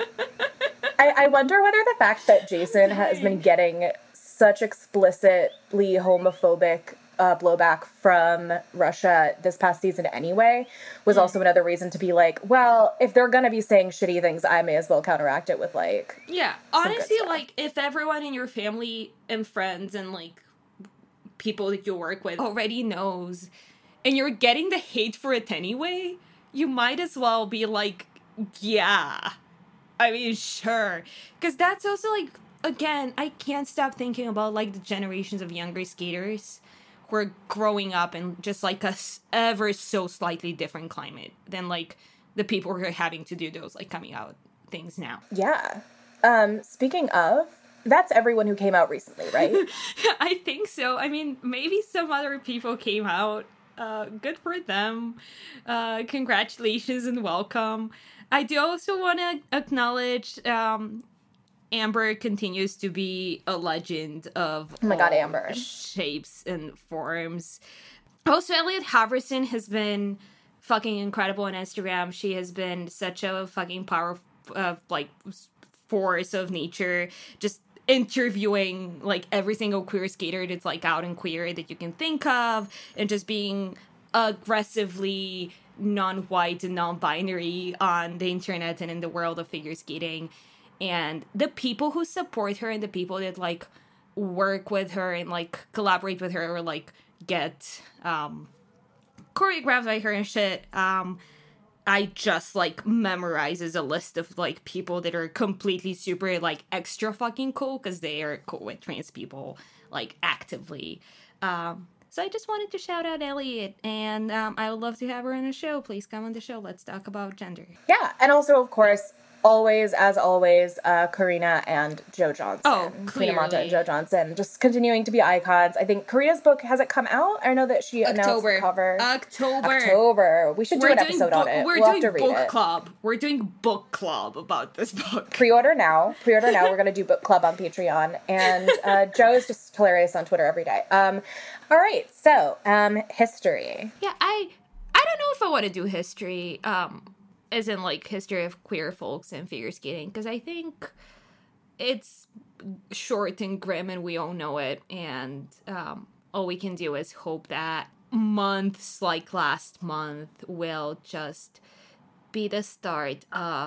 I, I wonder whether the fact that Jason has been getting such explicitly homophobic Uh, blowback from Russia this past season anyway was also another reason to be like, well, if they're gonna be saying shitty things, I may as well counteract it with, like...
Yeah, honestly, like, if everyone in your family and friends and, like, people that you work with already knows, and you're getting the hate for it anyway, you might as well be like, yeah, I mean, sure. Because that's also, like, again, I can't stop thinking about, like, the generations of younger skaters we're growing up in just like a ever so slightly different climate than like the people who are having to do those like coming out things now.
Yeah. Um, speaking of, that's everyone who came out recently, right?
I think so. I mean, maybe some other people came out. Uh, good for them. Uh, congratulations and welcome. I do also want to acknowledge um, Amber continues to be a legend of
oh my god, Amber
shapes and forms. Also, Elliot Halverson has been fucking incredible on Instagram. She has been such a fucking power of like force of nature, just interviewing like every single queer skater that's like out and queer that you can think of, and just being aggressively non-white and non-binary on the internet and in the world of figure skating. And the people who support her and the people that, like, work with her and like collaborate with her or like get um choreographed by her and shit, um I just like memorizes a list of like people that are completely super like extra fucking cool because they are cool with trans people like actively. Um so I just wanted to shout out Elliot, and um, I would love to have her on the show. Please come on the show. Let's talk about gender.
Yeah, and also, of course, always, as always, uh, Karina and Joe Johnson.
Oh,
Karina Monta and
clearly.
Joe Johnson, just continuing to be icons. I think Karina's book, has it come out? I know that she announced
October.
the cover.
October.
October. We should do
We're
an
doing
episode
book,
on it.
We're
We'll have
doing
to read
book
it.
club. We're doing book club about this book.
Pre-order now. Pre-order now. We're going to do book club on Patreon. And uh, Joe is just hilarious on Twitter every day. Um, all right. So, um, history.
Yeah, I I don't know if I want to do history, um, as in like history of queer folks and figure skating, because I think it's short and grim and we all know it, and um, all we can do is hope that months like last month will just be the start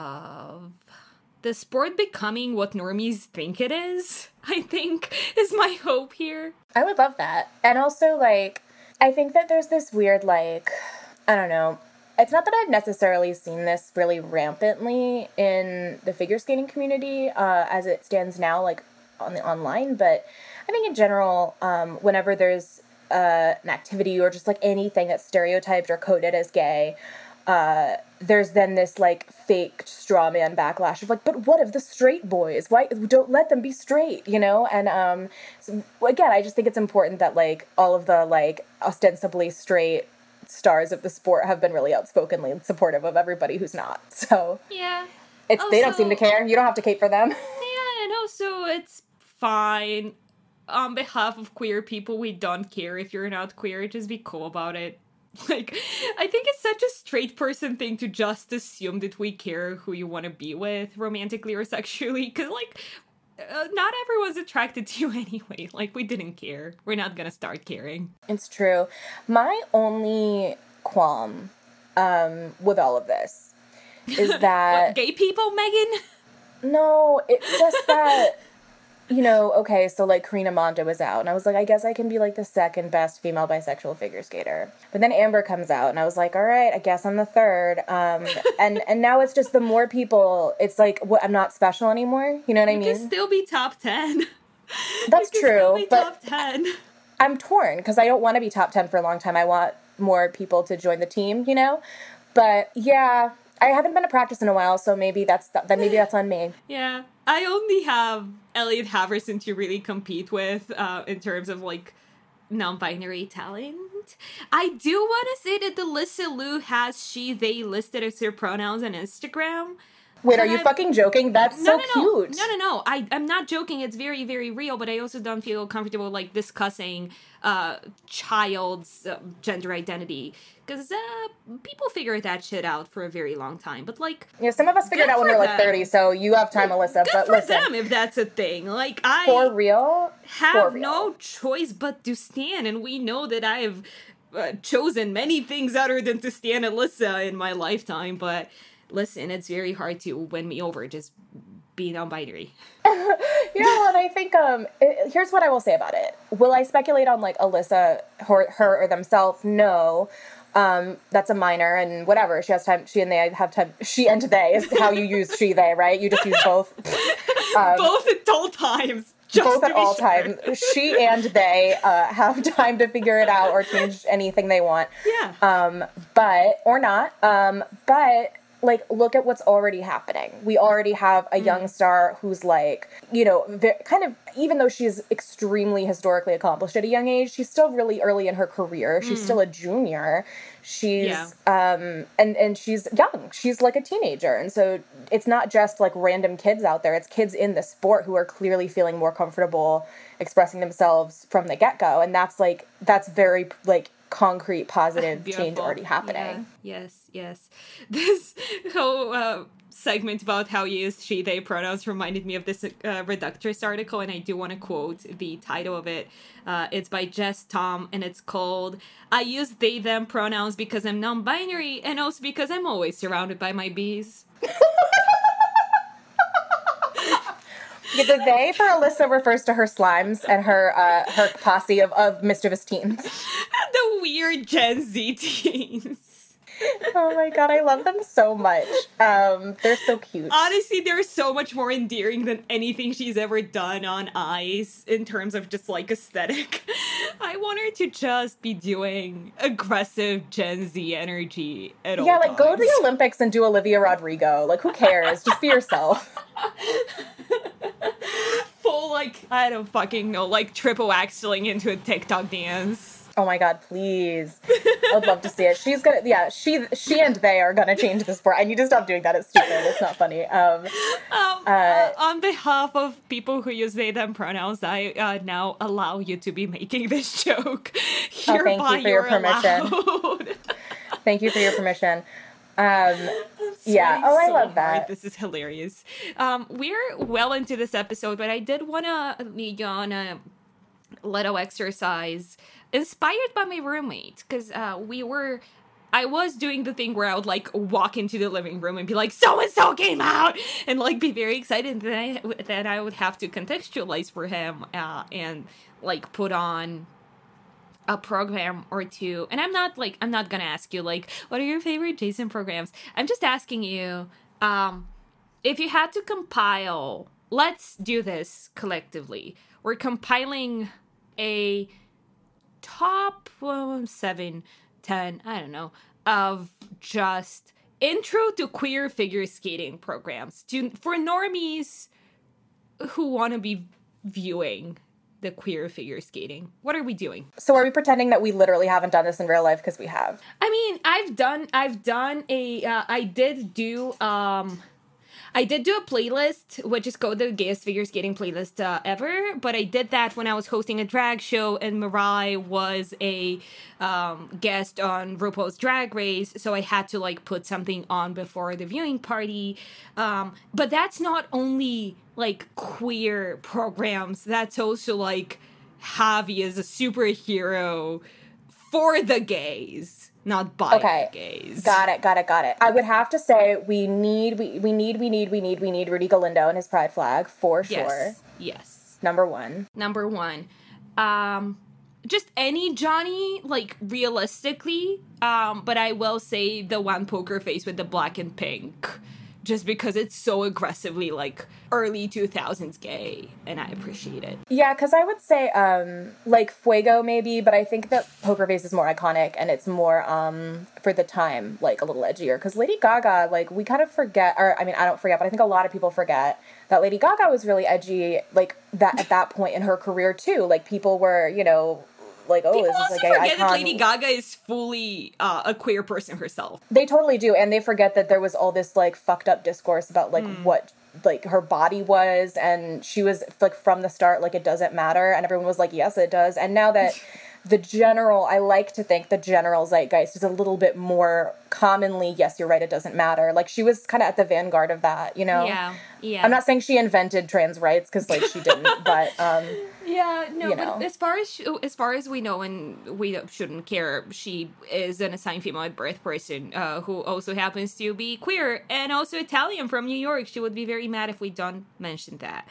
of the sport becoming what normies think it is, I think, is my hope here.
I would love that. And also, like, I think that there's this weird, like, I don't know. It's not that I've necessarily seen this really rampantly in the figure skating community uh, as it stands now, like, on the online, but I think in general, um, whenever there's uh, an activity or just, like, anything that's stereotyped or coded as gay, uh, there's then this, like, fake straw man backlash of, like, but what of the straight boys? Why don't let them be straight, you know? And, um, so, again, I just think it's important that, like, all of the, like, ostensibly straight stars of the sport have been really outspokenly supportive of everybody who's not. So,
Yeah.
it's they don't
Also-
seem to care. You don't have to cape for them.
Yeah, and also it's fine. On behalf of queer people, we don't care if you're not queer. Just be cool about it. Like, I think it's such a straight person thing to just assume that we care who you want to be with, romantically or sexually, because, like, uh, not everyone's attracted to you anyway. Like, we didn't care. We're not gonna start caring.
It's true. My only qualm um, with all of this is that...
What, gay people, Megan?
No, it's just that, you know, okay, so, like, Karina Monta was out, and I was like, I guess I can be, like, the second best female bisexual figure skater. But then Amber comes out, and I was like, all right, I guess I'm the third. Um, and, and now it's just the more people, it's like, what, I'm not special anymore? You know what I
You
mean?
can still be top ten.
That's
You can
true,
still be
but
top ten.
I'm torn, because I don't want to be top ten for a long time. I want more people to join the team, you know? But, yeah, I haven't been to practice in a while, so maybe that's, that maybe that's on me.
Yeah, I only have Elliot Haverson to really compete with uh, in terms of, like, non-binary talent. I do want to say that Alyssa Liu has she, they listed as her pronouns on Instagram.
Wait, are
But
you
I-
fucking joking? That's
No,
so
no,
cute.
no, no, no, no. I, I'm not joking. It's very, very real, but I also don't feel comfortable, like, discussing uh, child's uh, gender identity. Because uh, people figure that shit out for a very long time. But, like,
Yeah, some of us figured
Good
out when we
for
were like
them.
thirty, so you have time, Alyssa.
good
But
for
listen,
them if that's a thing. Like, I...
for real, for
have
real.
no choice but to stand, and we know that I've uh, chosen many things other than to stand Alyssa in my lifetime, but listen, it's very hard to win me over just being non-binary.
Yeah, well, and I think um, it, here's what I will say about it. Will I speculate on like Alyssa, her, her or themselves? No. Um, that's a minor, and whatever. She has time. She and they have time. She and they is how you use she they, right? You just use both. Um,
Both at all times. Just
both
to
at
be
all
sure.
times. She and they uh, have time to figure it out or change anything they want.
Yeah.
Um, but, or not. Um, but, like, look at what's already happening. We already have a young star who's, like, you know, ve- kind of, even though she's extremely historically accomplished at a young age, she's still really early in her career. She's still a junior. She's,
Yeah.
um, and, and she's young. She's, like, a teenager. And so it's not just, like, random kids out there. It's kids in the sport who are clearly feeling more comfortable expressing themselves from the get-go. And that's, like, that's very, like, concrete, positive change
Beautiful.
already happening.
Yeah. Yes, yes. This whole uh, segment about how you use she, they pronouns reminded me of this uh, Reductress article, and I do want to quote the title of it. Uh, it's by Jess Tom, and it's called, I use they, them pronouns because I'm non-binary, and also because I'm always surrounded by my bees.
Yeah, the they for Alyssa refers to her slimes and her uh, her posse of, of mischievous teens.
The weird Gen Z teens.
Oh my god, I love them so much. Um, they're so cute.
Honestly, they're so much more endearing than anything she's ever done on Ice in terms of just like aesthetic. I want her to just be doing aggressive Gen Z energy at all
Yeah, like
times.
go to the Olympics and do Olivia Rodrigo. Like, who cares? Just be yourself.
Full, like, I don't fucking know, like triple axling into a TikTok dance.
Oh my god, please. I would love to see it. She's gonna, yeah, she she and they are gonna change the sport. I need to stop doing that. It's stupid. It's not funny. Um,
Um,
uh,
uh, on behalf of people who use they, them pronouns, I uh, now allow you to be making this joke.
Oh, thank
Hereby
you for your
you're
permission.
allowed.
Thank you for your permission. Um,
I'm
yeah,
sweating
oh, I
so
love
hard.
that.
This is hilarious. Um, we're well into this episode, but I did want to lead you on a little exercise inspired by my roommate, because uh, we were... I was doing the thing where I would, like, walk into the living room and be like, so-and-so came out! And, like, be very excited. Then I, then I would have to contextualize for him uh, and, like, put on a program or two. And I'm not, like, I'm not gonna ask you, like, what are your favorite Jason programs? I'm just asking you, um, if you had to compile... Let's do this collectively. We're compiling a top um, seven... ten, I don't know, of just intro to queer figure skating programs to for normies who want to be viewing the queer figure skating. What are we doing?
So are we pretending that we literally haven't done this in real life? Because we have.
I mean, I've done, I've done a, uh, I did do, um... I did do a playlist, which is called the Gayest Figure Skating Playlist uh, ever, but I did that when I was hosting a drag show, and Mirai was a um, guest on RuPaul's Drag Race, so I had to, like, put something on before the viewing party. Um, but that's not only, like, queer programs, that's also, like, Javi is a superhero for the gays. Not by
Okay.
the gays.
Got it, got it, got it. I would have to say we need, we, we need, we need, we need, we need Rudy Galindo and his pride flag, for sure.
Yes. Yes.
Number one.
Number one. Um, just any Johnny, like, realistically. Um, but I will say the one poker face with the black and pink. Just because it's so aggressively, like, early two thousands gay, and I appreciate it.
Yeah, because I would say, um, like, Fuego maybe, but I think that Poker Face is more iconic, and it's more, um, for the time, like, a little edgier. Because Lady Gaga, like, we kind of forget, or, I mean, I don't forget, but I think a lot of people forget that Lady Gaga was really edgy, like, that at that point in her career, too. Like, people were, you know... Like, oh,
People
is this
also
a gay
forget
icon?
that Lady Gaga is fully uh, a queer person herself.
They totally do, and they forget that there was all this, like, fucked up discourse about, like, mm. what, like, her body was, and she was, like, from the start, like, it doesn't matter, and everyone was like, yes, it does, and now that the general, I like to think the general zeitgeist is a little bit more commonly, yes, you're right, it doesn't matter. Like, she was kind of at the vanguard of that, you know?
Yeah, yeah.
I'm not saying she invented trans rights, because, like, she didn't, but, um...
Yeah, no,
you
but
know.
as far as she, as far as we know, and we shouldn't care, she is an assigned female at birth person uh, who also happens to be queer and also Italian from New York. She would be very mad if we don't mention that.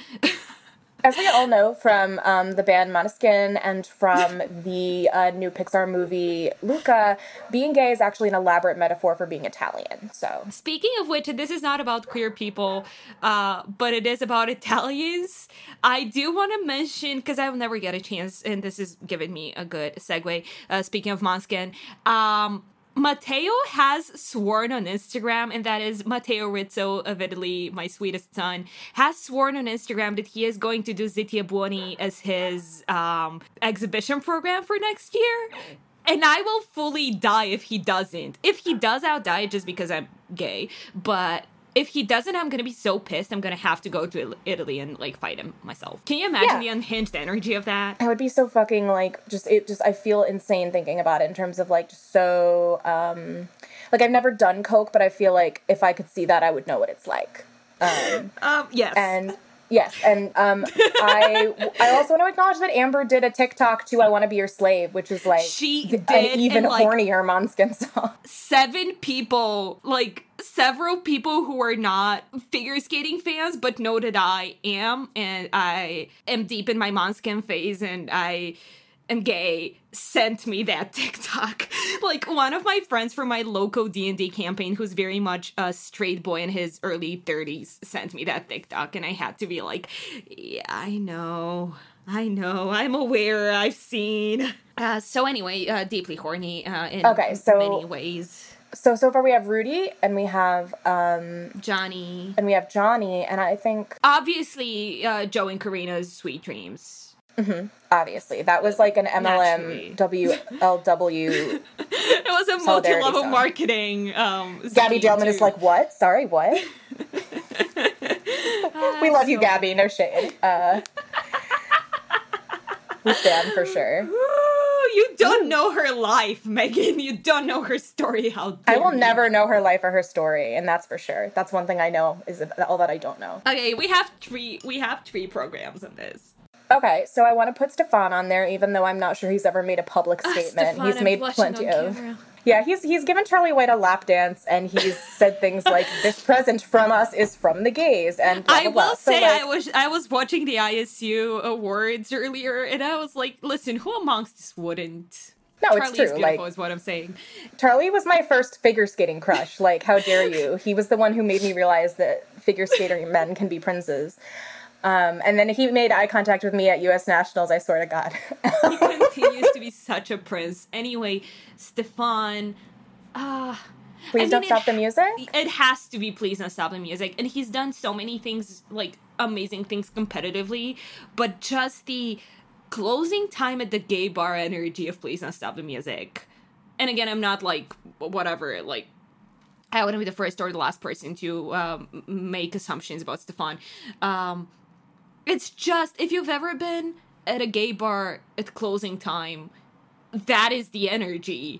As we all know from um, the band Måneskin and from the uh, new Pixar movie Luca, being gay is actually an elaborate metaphor for being Italian. So,
speaking of which, this is not about queer people, uh, but it is about Italians. I do want to mention, because I will never get a chance, and this is giving me a good segue. Uh, speaking of Måneskin, um, Matteo has sworn on Instagram, and that is Matteo Rizzo of Italy, my sweetest son, has sworn on Instagram that he is going to do Zitti e Buoni as his um, exhibition program for next year. And I will fully die if he doesn't. If he does, I'll die just because I'm gay. But if he doesn't, I'm going to be so pissed. I'm going to have to go to Italy and, like, fight him myself. Can you imagine yeah. the unhinged energy of that?
I would be so fucking, like, just, it just, I feel insane thinking about it in terms of, like, just so, um, like, I've never done coke, but I feel like if I could see that, I would know what it's like. Um,
um yes.
And Yes, and um, I I also want to acknowledge that Amber did a TikTok to "I Want to Be Your Slave," which is like
She
th-
did,
an even
and, like,
hornier Måneskin song.
Seven people, like several people who are not figure skating fans, but know that I am, and I am deep in my Måneskin phase, and I am gay, sent me that TikTok. Like, one of my friends from my local D and D campaign, who's very much a straight boy in his early thirties, sent me that TikTok, and I had to be like, yeah, I know, I know, I'm aware, I've seen. Uh, so anyway, uh, deeply horny uh, in
Okay, so-
many ways.
So so far we have Rudy and we have um
Johnny.
and we have Johnny, and I think
Obviously, uh, Joe and Karina's Sweet Dreams.
obviously that was like an M L
Naturally.
M W L W.
It was a
Solidarity
multi-level
song.
marketing. Um,
Gabby
scheme
Dillman is
to-
like, what? Sorry, what? We love you,
so-
Gabby. No shade. Uh, we stand for sure.
Ooh, you don't know her life, Megan. You don't know her story. How
I
dare
will
you.
never know her life or her story, and that's for sure. That's one thing I know is all that I don't know.
Okay, we have three. We have three programs on this.
Okay, so I want to put Stefan on there, even though I'm not sure he's ever made a public
Ah,
statement.
Stefan,
he's
I'm
made
blushing
plenty
on
of.
camera.
Yeah, he's he's given Charlie White a lap dance, and he's said things like, "This present from us is from the gays," and blah,
I
blah, blah.
will
So,
say
like,
I was I was watching the I S U awards earlier, and I was like, listen, who amongst us wouldn't?
No, it's
Charlie
true,
is beautiful,
like-
is what I'm saying.
Charlie was my first figure skating crush. Like, how dare you? He was the one who made me realize that figure skating men can be princes. Um, and then he made eye contact with me at U S Nationals, I swear to God.
He continues to be such a prince. Anyway, Stefan, ah.
Please
I
don't
mean,
stop
it,
the music.
It has to be Please Don't Stop the Music. And he's done so many things, like, amazing things competitively, but just the closing time at the gay bar energy of Please Don't Stop the Music. And again, I'm not, like, whatever, like, I wouldn't be the first or the last person to um, make assumptions about Stefan. Um, it's just, if you've ever been at a gay bar at closing time, that is the energy.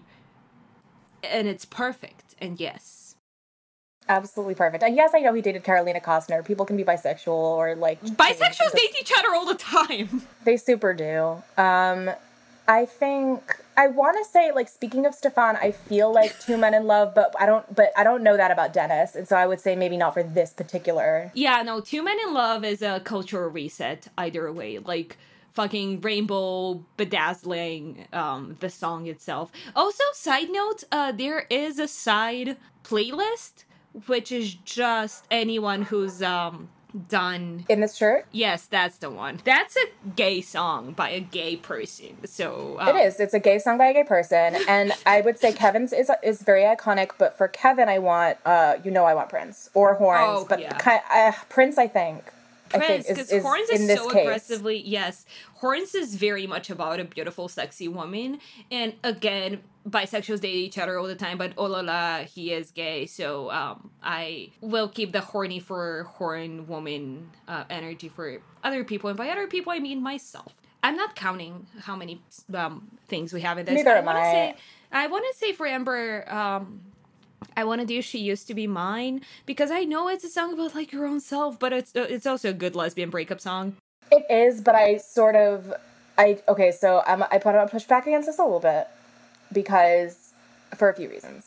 And it's perfect. And yes.
Absolutely perfect. And yes, I know he dated Carolina Costner. People can be bisexual or like
Bisexuals date each other all the time.
They super do. Um, I think I want to say, like, speaking of Stefan, I feel like Two Men in Love, but I don't. But I don't know that about Dennis, and so I would say maybe not for this particular.
Yeah, no, Two Men in Love is a cultural reset either way. Like, fucking rainbow bedazzling um, the song itself. Also, side note, uh, there is a side playlist, which is just anyone who's um, done...
In this shirt?
Yes, that's the one. That's a gay song by a gay person, so... Um,
It is. It's a gay song by a gay person, and I would say Kevin's is is very iconic. But for Kevin, I want, uh, you know, I want Prince or Horns,
Oh,
but
yeah.
ki- uh, Prince, I think. I
Prince,
think
because
is, is
Horns
in
is
this
so
case.
aggressively, yes, Horns is very much about a beautiful, sexy woman, and again, bisexuals date each other all the time, but oh la la, he is gay, so um, I will keep the horny for horn woman uh, energy for other people, and by other people, I mean myself. I'm not counting how many um, things we have in this.
Neither
I
am
wanna
I.
Say, I want to say for Amber, um, I want to do She Used to Be Mine, because I know it's a song about, like, your own self, but it's uh, it's also a good lesbian breakup song.
It is, but I sort of, I okay. So I'm, I put a push back against this a little bit because for a few reasons.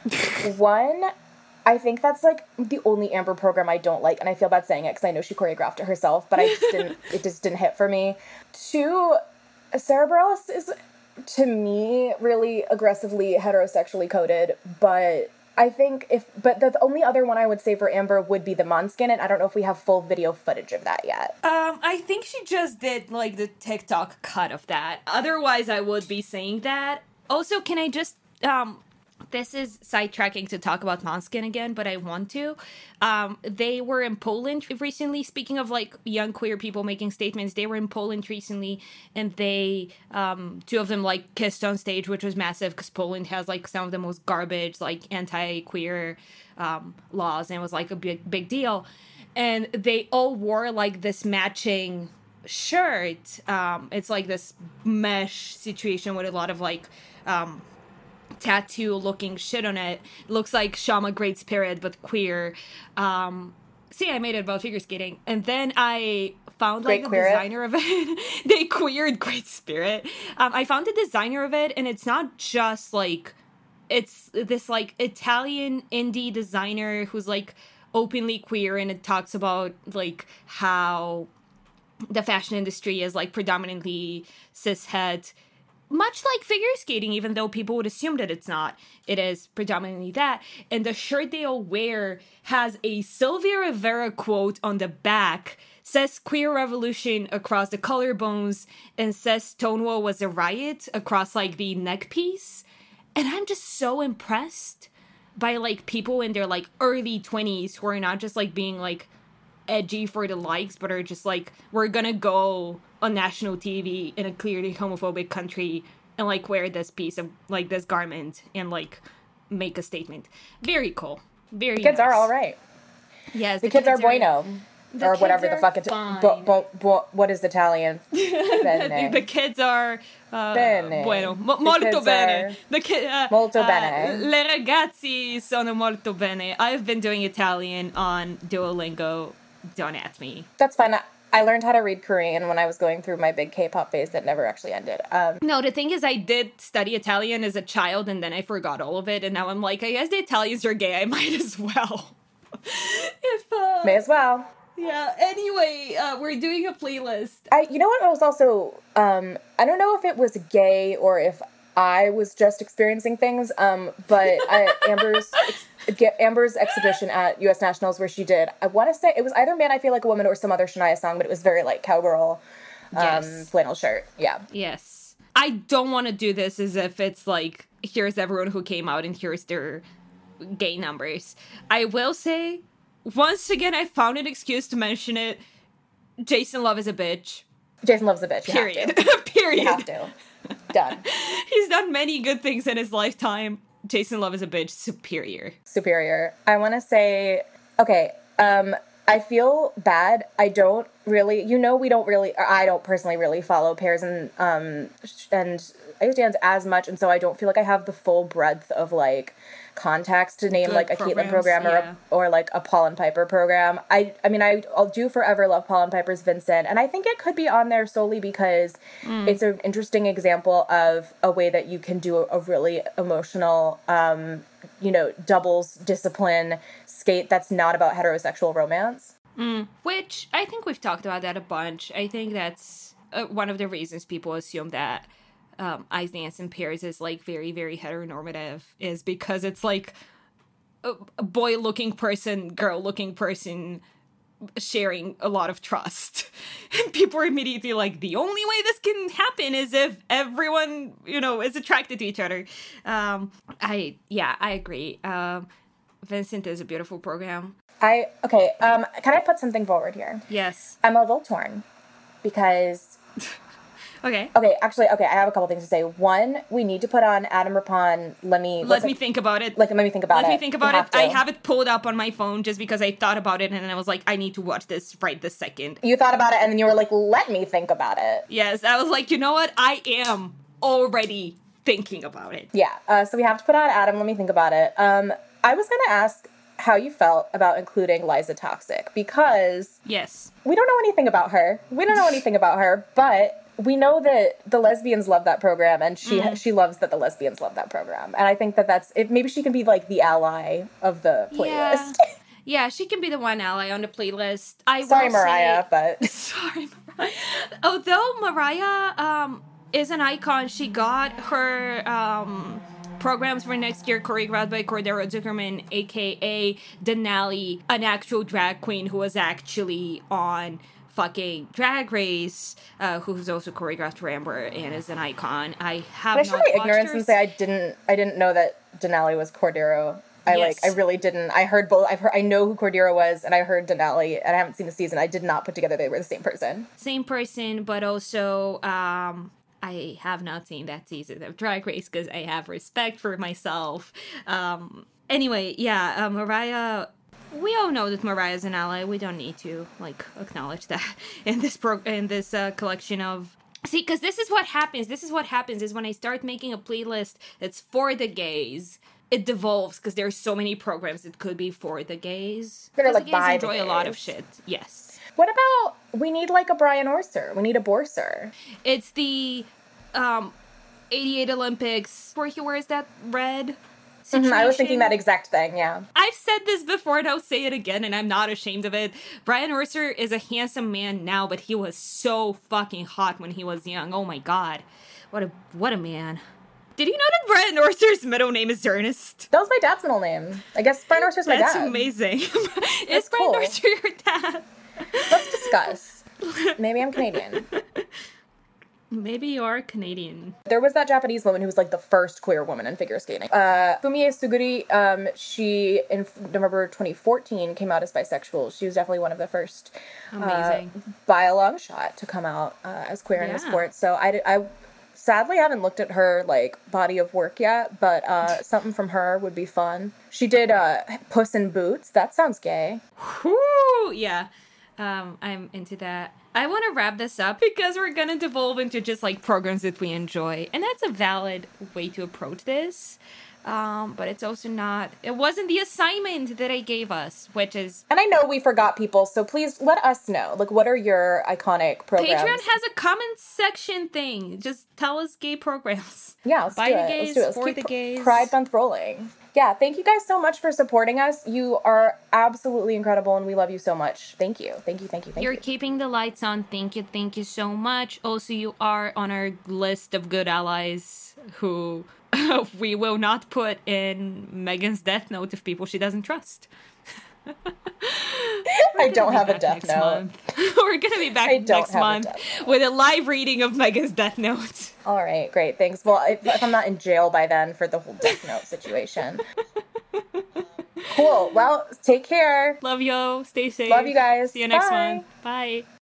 One, I think that's like the only Amber program I don't like, and I feel bad saying it because I know she choreographed it herself, but I just didn't. It just didn't hit for me. Two, Sarah Bareilles is, to me, really aggressively heterosexually coded, but I think if, but the only other one I would say for Amber would be the Måneskin, and I don't know if we have full video footage of that yet.
Um, I think she just did, like, the TikTok cut of that. Otherwise, I would be saying that. Also, can I just, um, this is sidetracking to talk about Måneskin again, but I want to. Um, they were in Poland recently, speaking of, like, young queer people making statements, they were in Poland recently, and they, um, two of them, like, kissed on stage, which was massive, because Poland has, like, some of the most garbage, like, anti-queer, um, laws, and it was, like, a big, big deal. And they all wore, like, this matching shirt. Um, it's, like, this mesh situation with a lot of, like, um, tattoo looking shit on it. Looks like Shama Great Spirit, but queer. Um, See, I made it about figure skating. And then I found, like,
Great
the
Queer It.
designer of it. They queered Great Spirit. Um, I found the designer of it, and it's not just, like... It's this, like, Italian indie designer who's, like, openly queer, and it talks about, like, how the fashion industry is, like, predominantly cishet, much like figure skating, even though people would assume that it's not. It is predominantly that. And the shirt they all wear has a Sylvia Rivera quote on the back, says queer revolution across the collarbones, and says Stonewall was a riot across, like, the neck piece. And I'm just so impressed by, like, people in their, like, early twenties who are not just, like, being, like, edgy for the likes, but are just, like, we're gonna go on national T V in a clearly homophobic country and, like, wear this piece of, like, this garment and, like, make a statement. Very cool. Very
The kids
nice.
are all right.
Yes,
The, kids, are bueno.
The
or
kids
whatever the
are
fuck it's...
fine.
Bo, bo, bo, what is Italian? Bene.
The kids are uh,
Bene.
bueno, mo-
The
molto
kids
bene.
are
The ki- uh,
molto
uh,
bene.
Le ragazzi sono molto bene. I've been doing Italian on Duolingo. Don't at me.
That's fine. I, I learned how to read Korean when I was going through my big K-pop phase that never actually ended. Um,
No, the thing is, I did study Italian as a child, and then I forgot all of it, and now I'm like, I guess the Italians are gay. I might as well. if uh,
may as well.
yeah. Anyway, uh, we're doing a playlist.
I, you know what was also, um, I don't know if it was gay or if I was just experiencing things, um, but I, Amber's Amber's exhibition at U S Nationals where she did, I want to say, it was either Man I Feel Like a Woman or some other Shania song, but it was very, like, cowgirl um,
Yes.
flannel shirt. Yeah.
Yes. I don't want to do this as if it's like, here's everyone who came out and here's their gay numbers. I will say, once again, I found an excuse to mention it. Jason Love is a bitch.
Jason loves a bitch. You
Period.
Have to.
Period.
You have to. Done.
He's done many good things in his lifetime. Jason Love is a bitch. Superior.
Superior. I want to say, okay, um, I feel bad. I don't really, you know, we don't really, or I don't personally really follow pairs and, um, sh- and I stands as much. And so I don't feel like I have the full breadth of, like, contacts to name,
Good
like, a Caitlyn
programs,
program or,
yeah.
a, or like a Paul and Piper program. I, I mean, I, I'll do forever love Paul and Piper's Vincent. And I think it could be on there solely because
Mm.
it's an interesting example of a way that you can do a, a really emotional, um, you know, doubles discipline skate that's not about heterosexual romance.
Mm. Which, I think we've talked about that a bunch. I think that's uh, one of the reasons people assume that um, Ice Dance in Pairs is, like, very, very heteronormative, is because it's, like, a, a boy-looking person, girl-looking person sharing a lot of trust. And people are immediately like, the only way this can happen is if everyone, you know, is attracted to each other. Um, I, yeah, I agree. Um, Vincent is a beautiful program.
I, okay, um, can I put something forward here?
Yes.
I'm a little torn because,
Okay.
okay, actually, okay, I have a couple things to say. One, we need to put on Adam Rippon. Let me,
Let
what's
me
it-
think about it.
Like, let me think about
Let
it.
me think about
You
it. I
to.
have it pulled up on my phone just because I thought about it and then I was like, I need to watch this right this second.
You thought about it and then you were like, let me think about it.
Yes, I was like, you know what? I am already thinking about it.
Yeah, uh, so we have to put on Adam. Let me think about it. Um, I was going to ask how you felt about including Liza Toxic because
Yes.
we don't know anything about her. We don't know anything about her, but we know that the lesbians love that program, and she
Mm.
she loves that the lesbians love that program. And I think that that's it. Maybe she can be like the ally of the playlist.
Yeah. Yeah, she can be the one ally on the playlist. I
Sorry,
will say-
Mariah, but
Sorry, Mariah. Although Mariah um, is an icon, she got her um, programs for next year choreographed by Cordero Zuckerman, aka Denali, an actual drag queen who was actually on fucking Drag Race, uh, who's also choreographed for Amber and is an icon. I have
Can I show
not
my
watched
ignorance
her
and say I didn't I didn't know that Denali was Cordero. I
Yes.
like I really didn't. I heard both. I've heard I know who Cordero was, and I heard Denali, and I haven't seen the season. I did not put together they were the same person.
same person, but also um, I have not seen that season of Drag Race because I have respect for myself. Um, anyway, yeah, uh, Mariah. We all know that Mariah's an ally. We don't need to like acknowledge that in this pro in this uh, collection of. See, because this is what happens. This is what happens is when I start making a playlist that's for the gays. it devolves because there's so many programs it could be for the gays.
That are,
'Cause
like,
the
by
gays
the
enjoy a lot of
gays.
shit. Yes.
What about, we need like a Brian Orser. We need a Borser.
It's the um, eighty-eight Olympics where he wears that red situation.
Mhm, I was thinking that exact thing, yeah.
I've said this before and I'll say it again and I'm not ashamed of it. Brian Orser is a handsome man now, but he was so fucking hot when he was young. Oh my god. What a what a man. Did you know that Brian Orser's middle name is Ernest?
That was my dad's middle name. I guess Brian Orser's my
That's
dad.
amazing. Is
That's
Brian
cool.
Orser your dad?
Let's discuss. Maybe I'm Canadian.
Maybe you are Canadian.
There was that Japanese woman who was like the first queer woman in figure skating. Uh, Fumie Suguri, um, she in November twenty fourteen came out as bisexual. She was definitely one of the first
Amazing.
uh, by a long shot to come out uh, as queer in the
Yeah.
sport. So I, did- I sadly haven't looked at her like body of work yet, but uh, something from her would be fun. She did uh, Puss in Boots. That sounds gay.
Whew, yeah. Um, I'm into that. I want to wrap this up because we're going to devolve into just like programs that we enjoy. And that's a valid way to approach this. Um, but it's also not, it wasn't the assignment that I gave us, which is
And I know we forgot people, so please let us know. Like, what are your iconic programs?
Patreon has a comment section thing. Just tell us gay programs.
Yeah, let's
By
do
the
it.
gays,
let's do it. Let's
for
keep
the
Pr-
gays.
Pride Month rolling. Yeah, thank you guys so much for supporting us. You are absolutely incredible, and we love you so much. Thank you. Thank you, thank you, thank
You're
you.
keeping the lights on. Thank you, thank you so much. Also, you are on our list of good allies who we will not put in Megan's death note of people she doesn't trust.
I don't have a
Back
death
next
note.
month. We're gonna be back
I don't
next
have a
month
death
with a live reading of Megan's death note.
All right, great. Thanks. Well, if, if I'm not in jail by then for the whole Death Note situation. Cool. Well, take care.
Love you. Stay safe.
Love you guys.
See you next
Bye.
month. Bye.